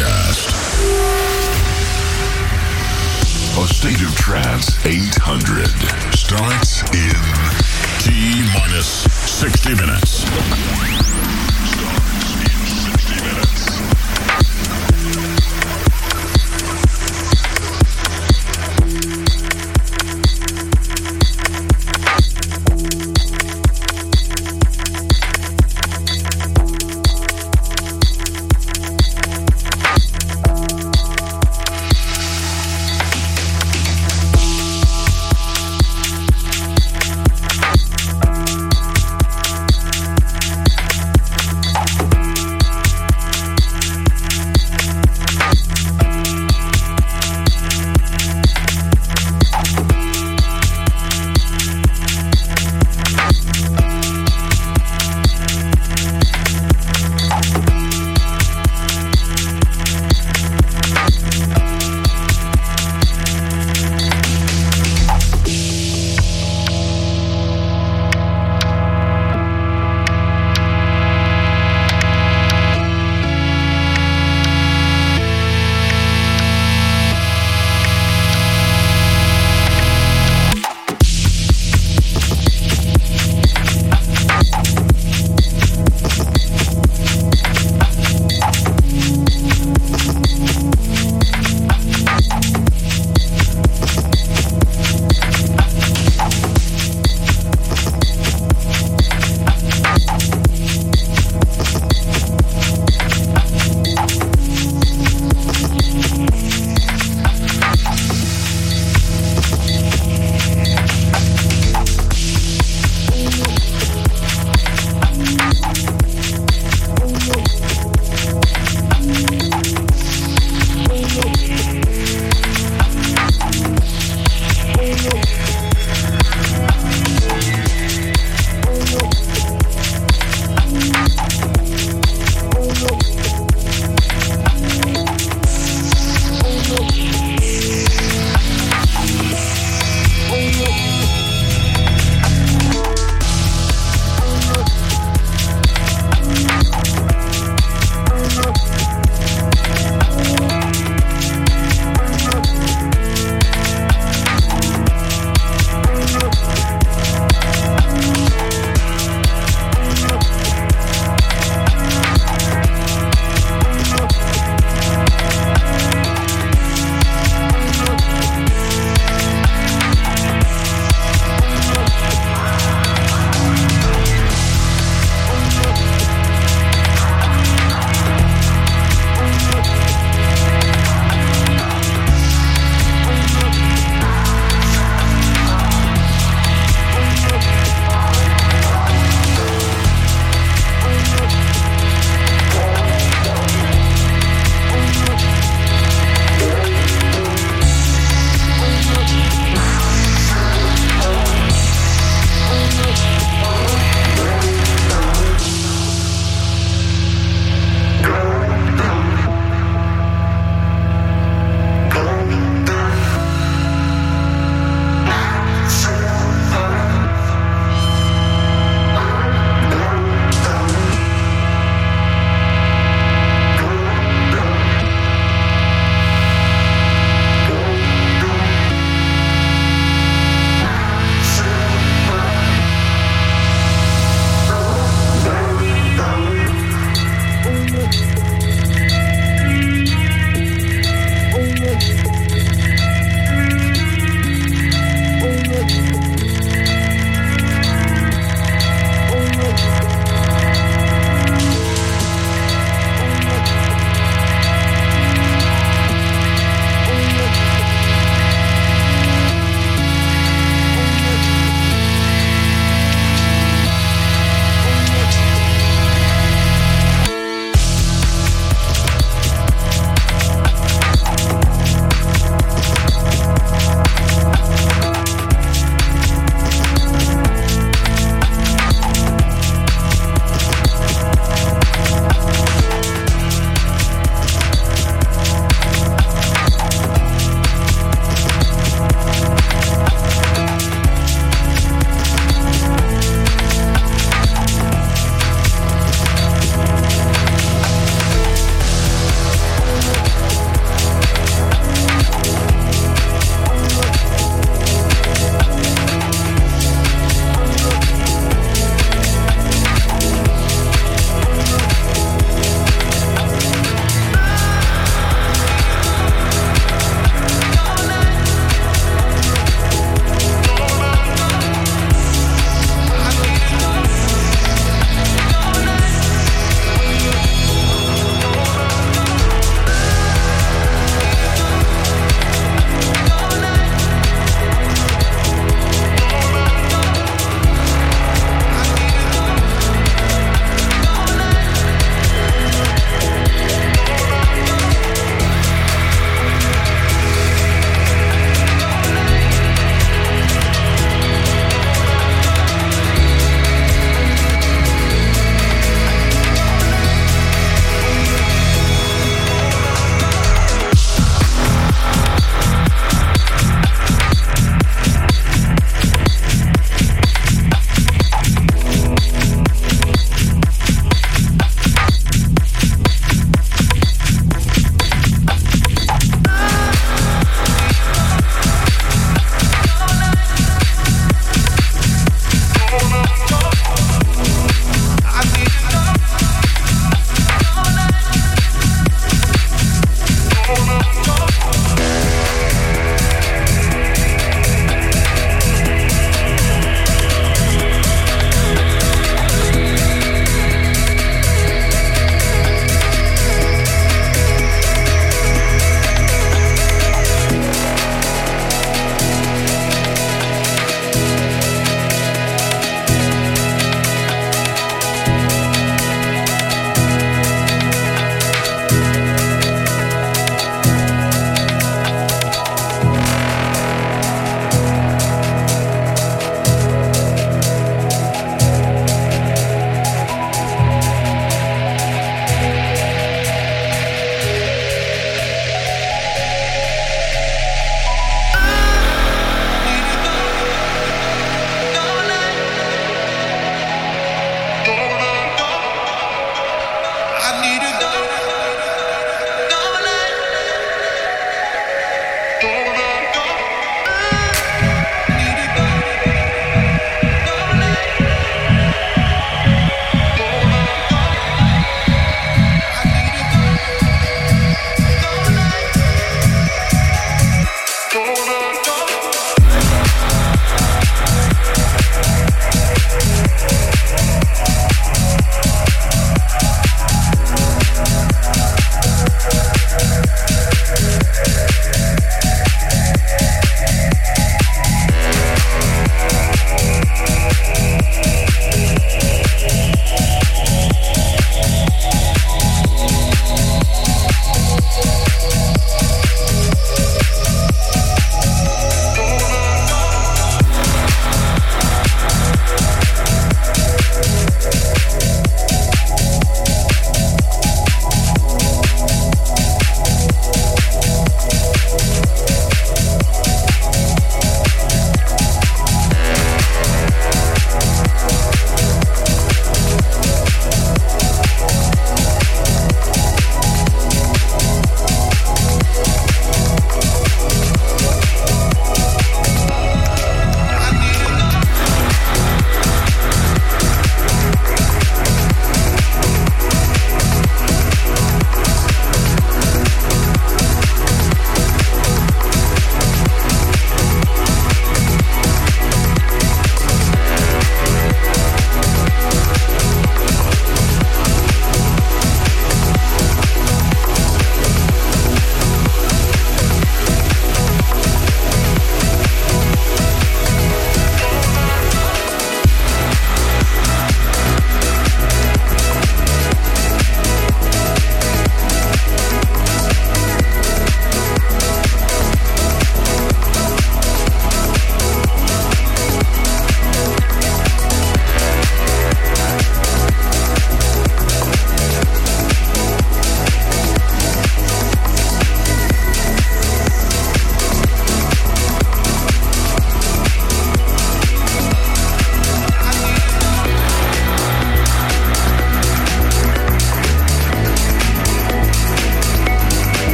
Broadcast. A State of Trance 800 starts in T-minus 60 minutes.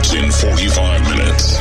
starts in 45 minutes.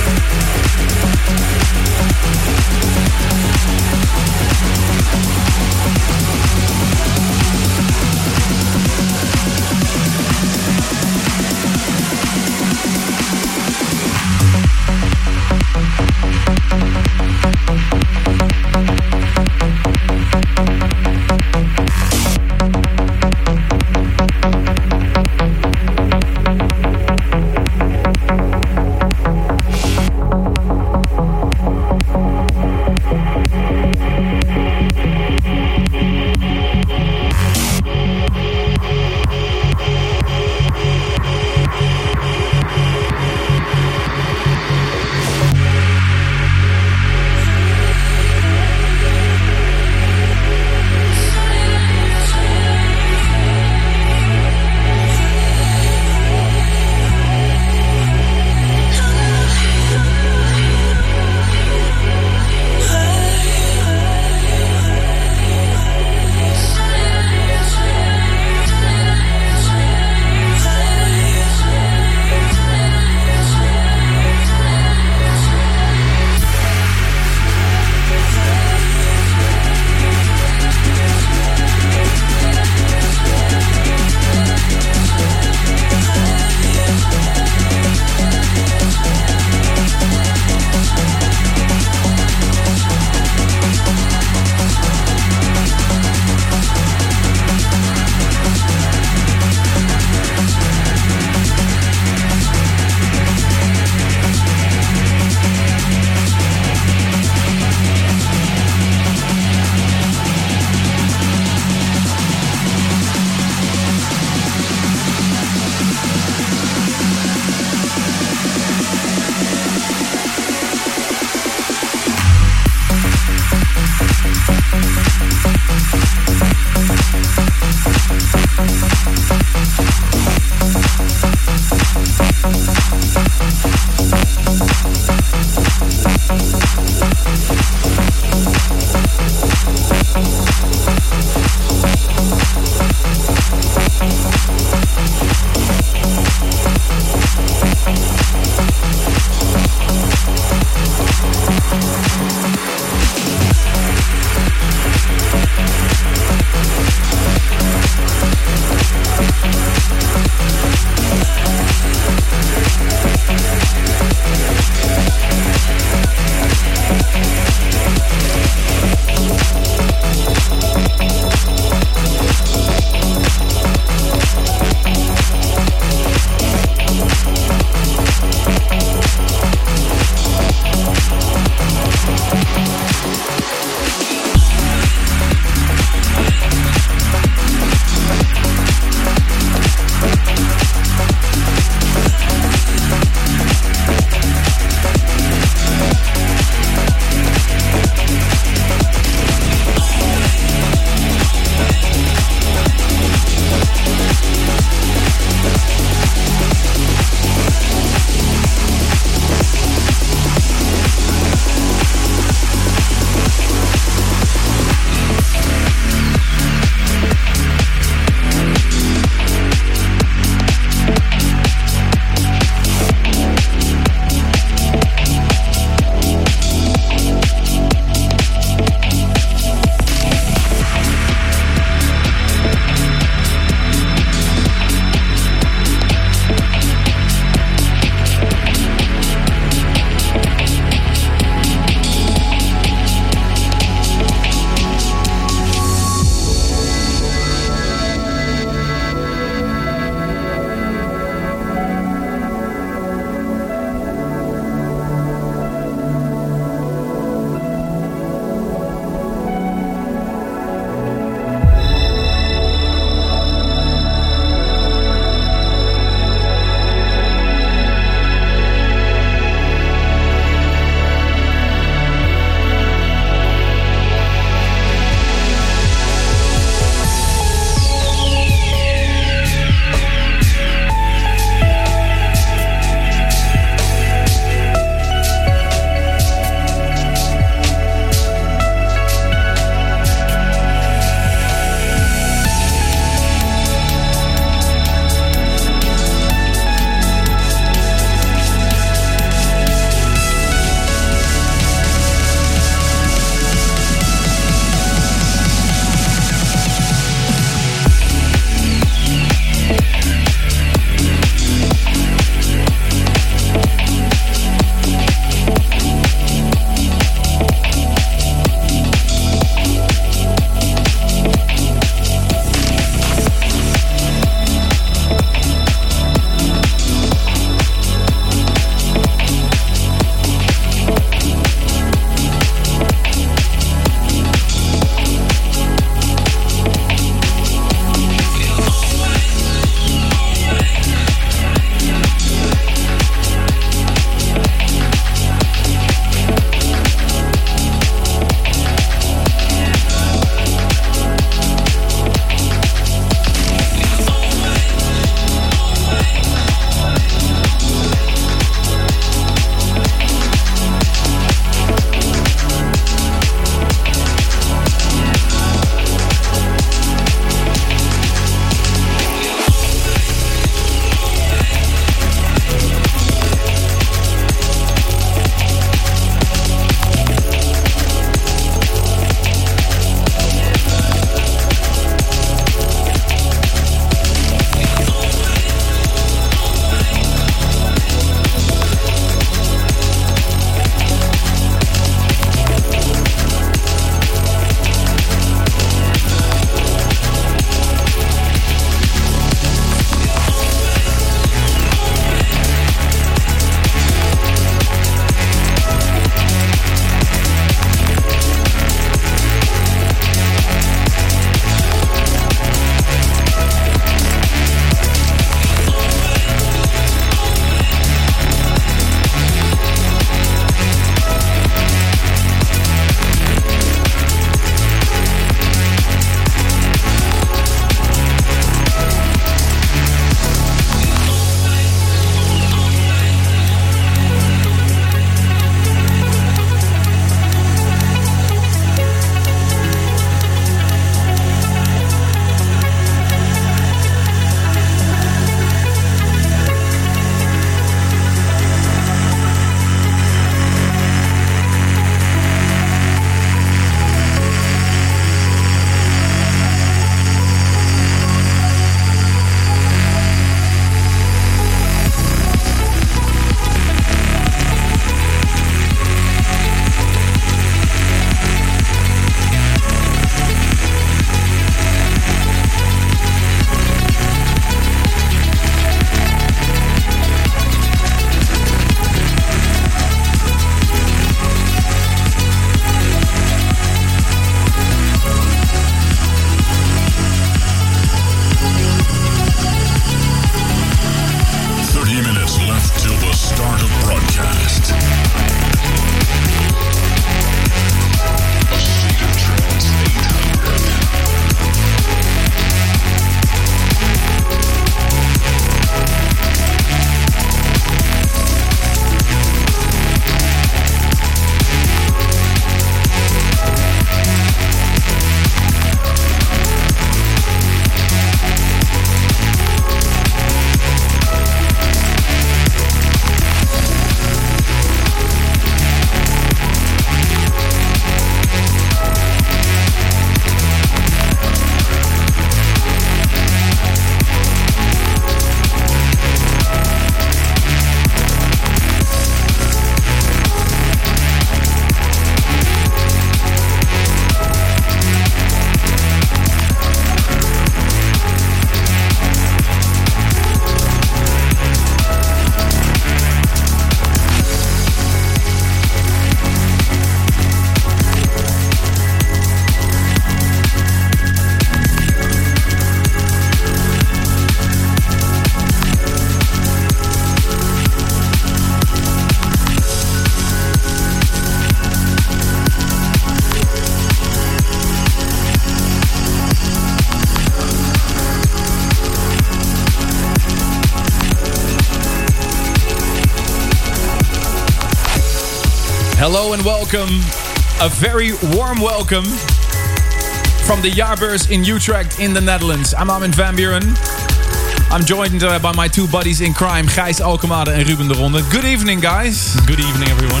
Hello and welcome. A very warm welcome from the Jaarbeurs in Utrecht in the Netherlands. I'm Armin van Buuren. I'm joined by my two buddies in crime, Gijs Alkemade and Ruben de Ronde. Good evening, guys. Good evening, everyone.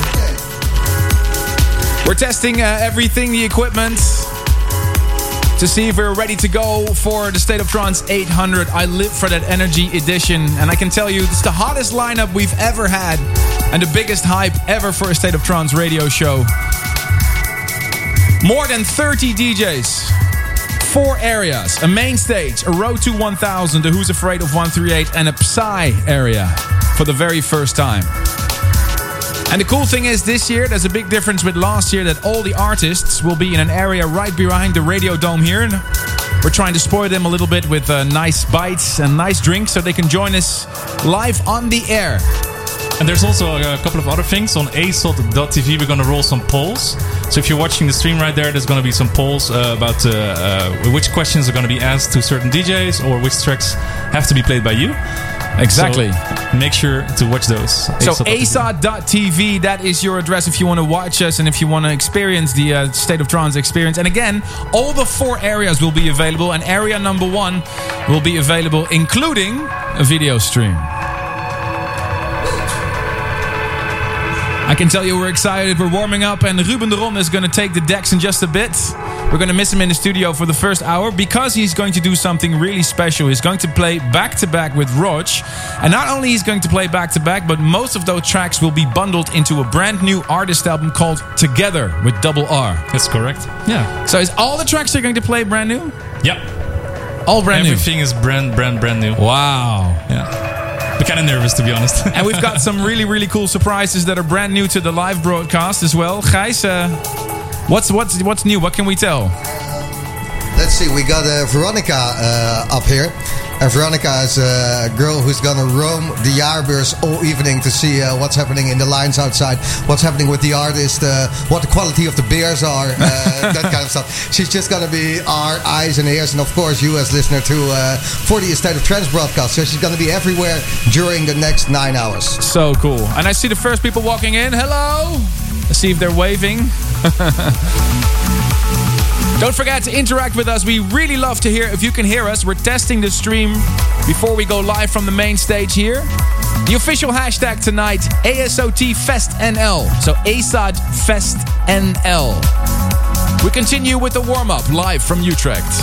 We're testing everything, the equipment, to see if we're ready to go for the State of Trance 800. I live for that energy edition, and I can tell you it's the hottest lineup we've ever had and the biggest hype ever for a State of Trance radio show. More than 30 DJs, 4 areas, a main stage, a Road to 1000, a Who's Afraid of 138, and a Psy area for the very first time. And the cool thing is, this year, there's a big difference with last year, that all the artists will be in an area right behind the Radio Dome here. And we're trying to spoil them a little bit with nice bites and nice drinks so they can join us live on the air. And there's also a couple of other things. On asot.tv, we're going to roll some polls. So if you're watching the stream right there, there's going to be some polls about which questions are going to be asked to certain DJs or which tracks have to be played by you. Exactly. So make sure to watch those. So asot.tv, that is your address if you want to watch us and if you want to experience the State of Trance experience. And again, all the 4 areas will be available, and area number 1 will be available, including a video stream. I can tell you we're excited, we're warming up, and Ruben de Ronde is going to take the decks in just a bit. We're going to miss him in the studio for the first hour because he's going to do something really special. He's going to play back-to-back with Rog. And not only he's going to play back-to-back, but most of those tracks will be bundled into a brand new artist album called Together with Double R. That's correct. Yeah. So is all the tracks you're going to play brand new? Yeah. All brand new? Everything is brand new. Wow. Yeah. I'm kind of nervous, to be honest. And we've got some really, really cool surprises that are brand new to the live broadcast as well. Gijs, what's new? What can we tell? Let's see. We got Veronica up here. And Veronica is a girl who's going to roam the Jaarbeurs all evening to see what's happening in the lines outside, what's happening with the artist, what the quality of the beers are, that kind of stuff. She's just going to be our eyes and ears, and of course you as listener for the State of Trance broadcast. So she's going to be everywhere during the next 9 hours. So cool. And I see the first people walking in. Hello. Let's see if they're waving. Don't forget to interact with us. We really love to hear if you can hear us. We're testing the stream before we go live from the main stage here. The official hashtag tonight, ASOTFestNL. So ASOTFestNL. We continue with the warm-up live from Utrecht.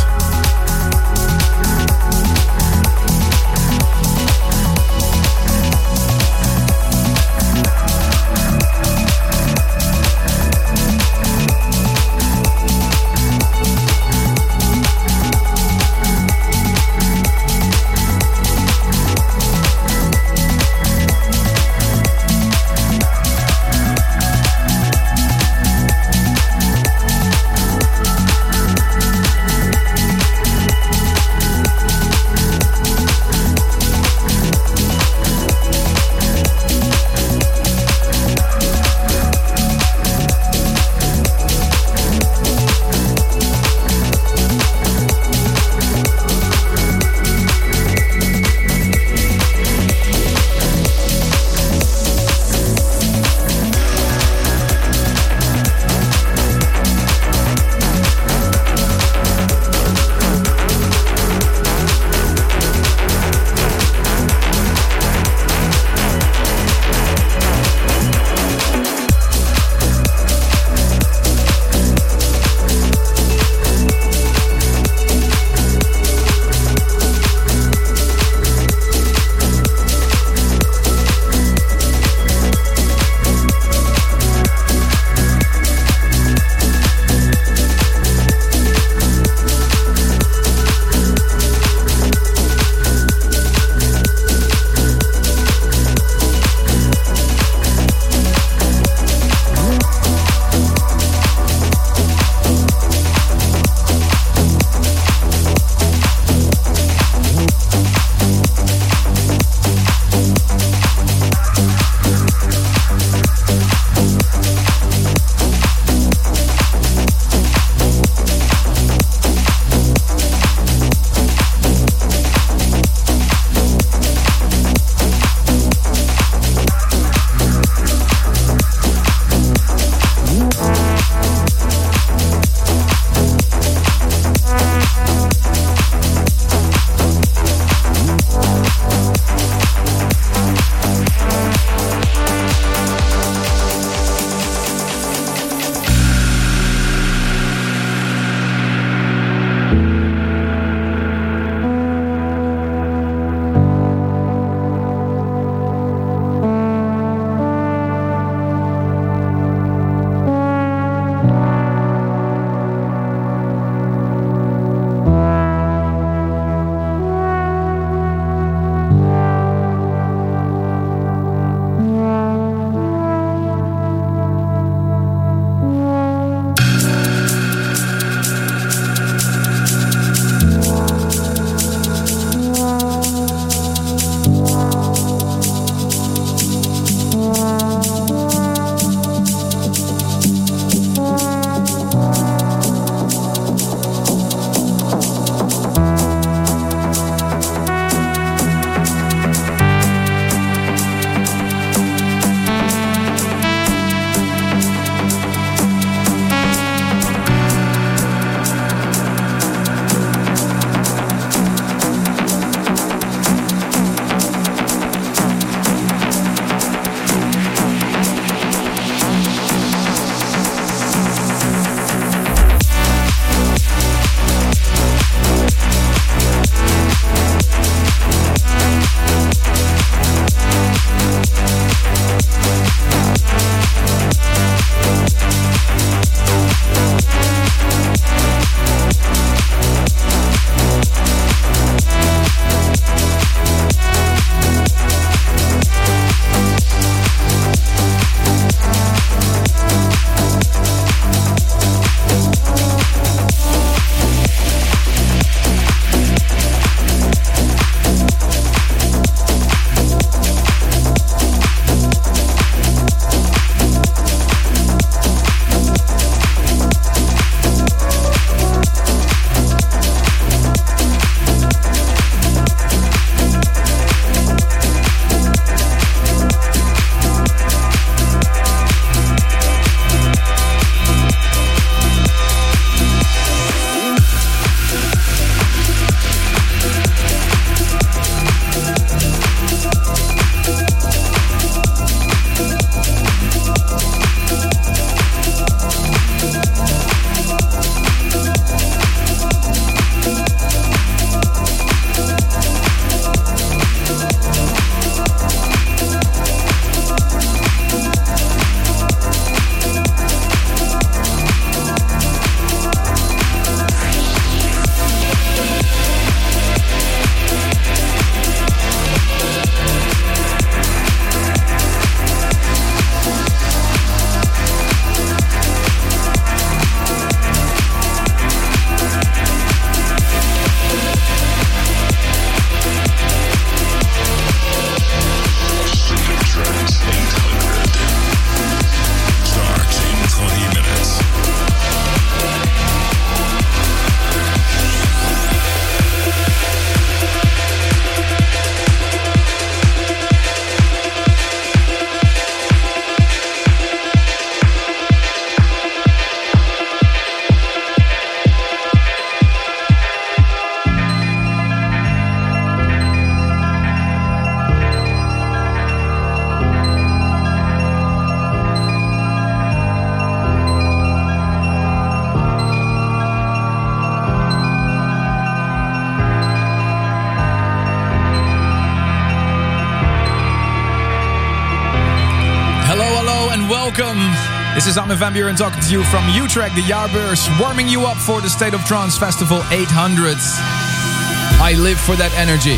and welcome. This is Armin van Buuren talking to you from Utrecht, the Jaarbeurs, warming you up for the State of Trance Festival 800. I live for that energy.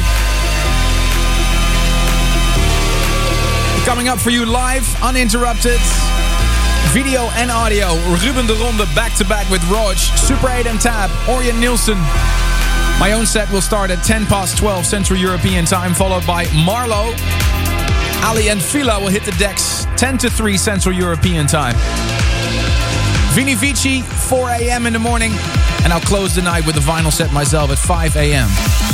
Coming up for you live, uninterrupted, video and audio. Ruben de Ronde back-to-back with Rog, Super 8 and Tab, Orjan Nilsen. My own set will start at 12 Central European time, followed by Marlo. Ali and Fila will hit the decks 3 Central European time. Vini Vici, 4 a.m. in the morning. And I'll close the night with a vinyl set myself at 5 a.m.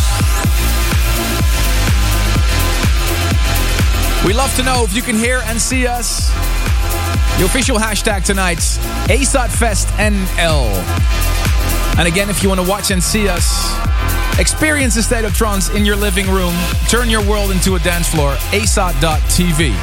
We love to know if you can hear and see us. The official hashtag tonight, ASOTFestNL. And again, if you want to watch and see us, experience the State of Trance in your living room, turn your world into a dance floor, ASOT.tv.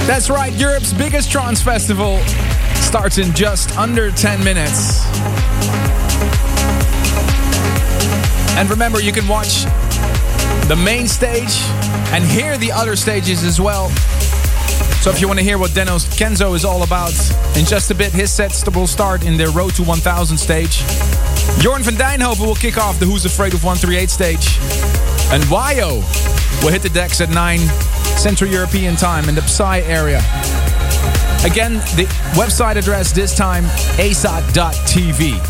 That's right, Europe's biggest trance festival starts in just under 10 minutes. And remember, you can watch the main stage and hear the other stages as well. So if you want to hear what Denno's Kenzo is all about, in just a bit his sets will start in their Road to 1000 stage. Jorn van Dijnhoven will kick off the Who's Afraid of 138 stage. And Wayo will hit the decks at 9 Central European time in the Psy area. Again, the website address this time, asat.tv.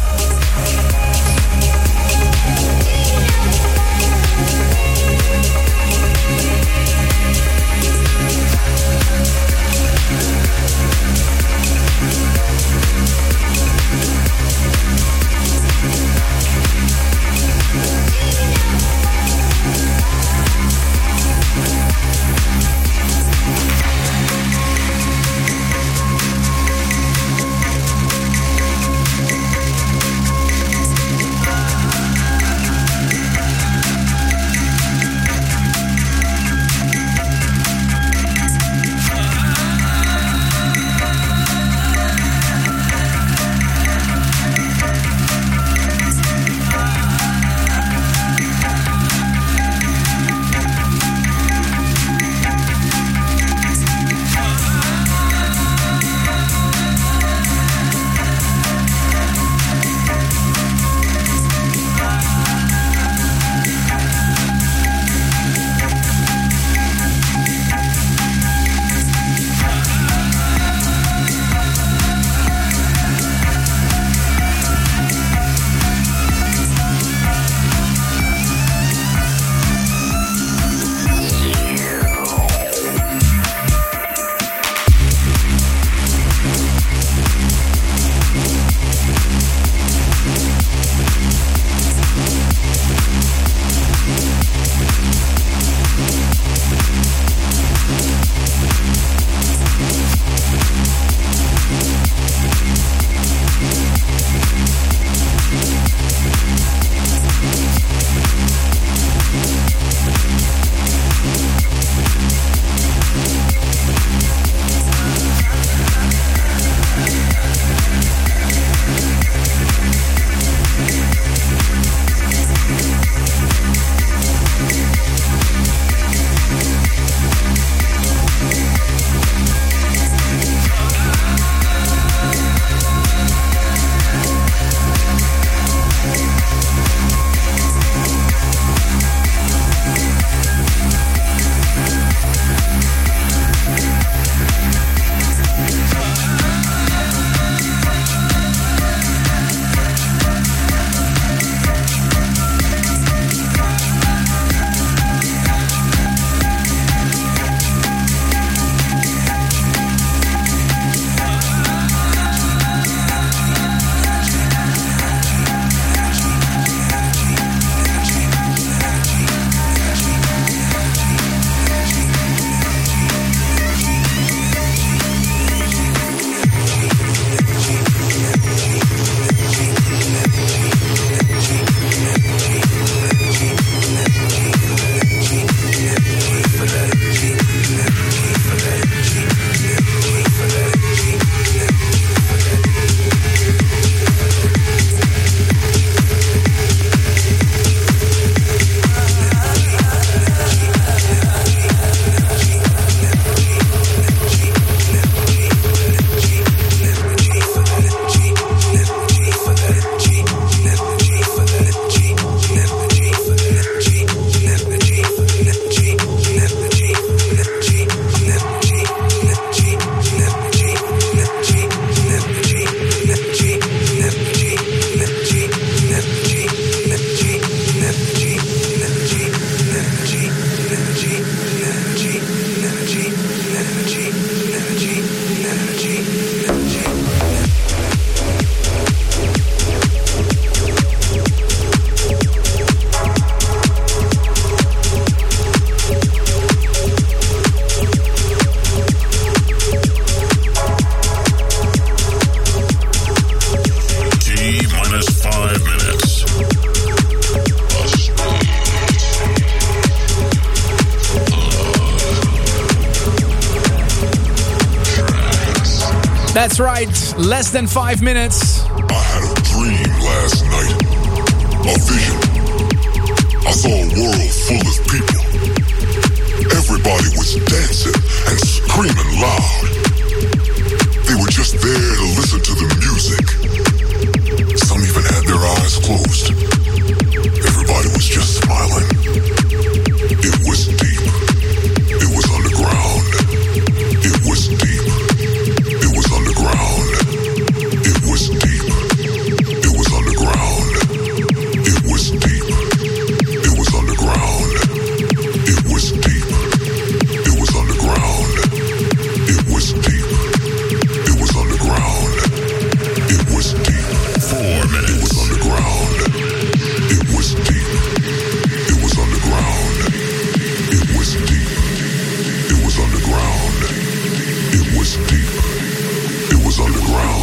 That's right, less than 5 minutes. I had a dream last night. A vision. I saw a world full of people. Everybody was dancing and screaming loud. They were just there to listen to the music. Some even had their eyes closed. Everybody was just smiling. It was deep. It was underground. It was deep. It was underground. It was deep. It was underground. It was deep. It was underground. It was deep. It was underground. It was deep. It was underground. It was deep. 4 minutes. It was underground. It was deep. It was underground. It was deep. It was underground. It was deep. It was underground.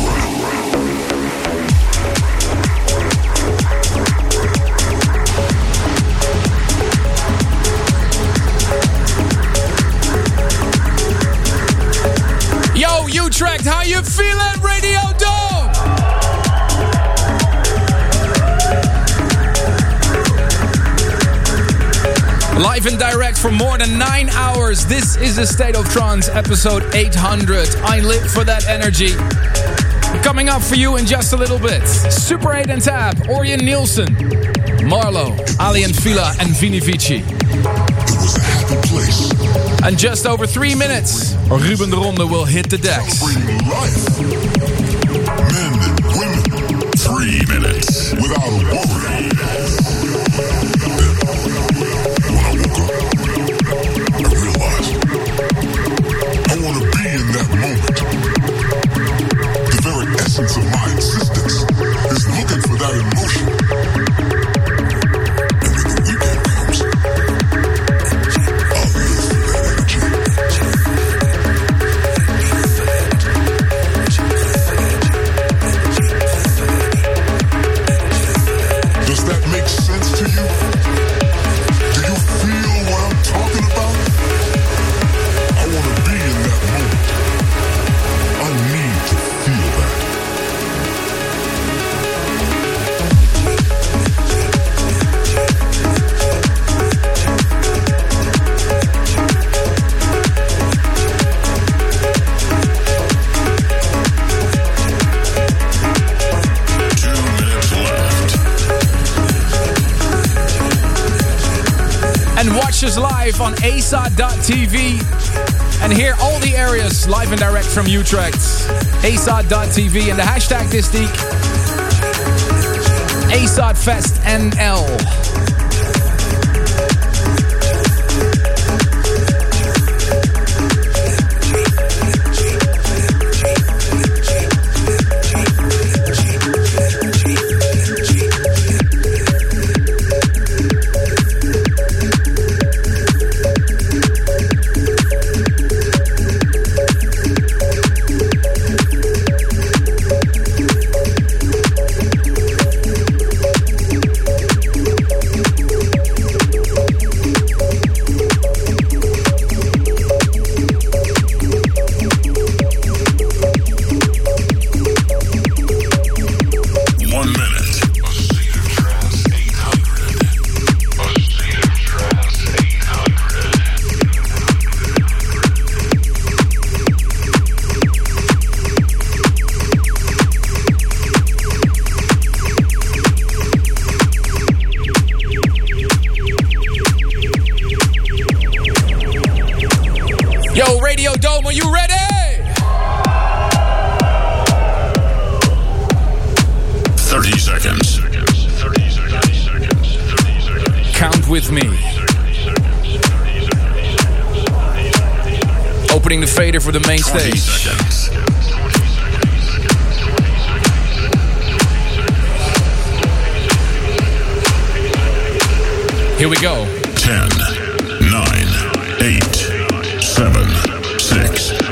Yo, Utrecht, how you feeling, Radio Dome? Live and direct for more than 9 hours. This is the State of Trance, episode 800. I live for that energy. Coming up for you in just a little bit. Super 8 and Tab, Orion Nielsen, Marlo, Ali and Fila, and Vini Vici. It was a happy place. And just over 3 minutes, Ruben de Ronde will hit the decks. Celebrating life. Men and women. 3 minutes. Without a worry. When I woke up, I realized I want to be in that moment. The very essence of my existence is looking for that emotion. And when the weekend comes, I'll live for that energy. Does that make sense to you? Do you feel what I'm talking about? I want to be in that moment. I need to feel that. And watch us live on ASOT.tv. And hear all the areas live and direct from Utrecht. ASOT.tv and the hashtag this week, ASOTFestNL. Yo, Radio Dome, are you ready? Seconds. Count with me. Opening the fader for the main 20 stage. seconds. Here we go. 10, 9, 8, 7, 6,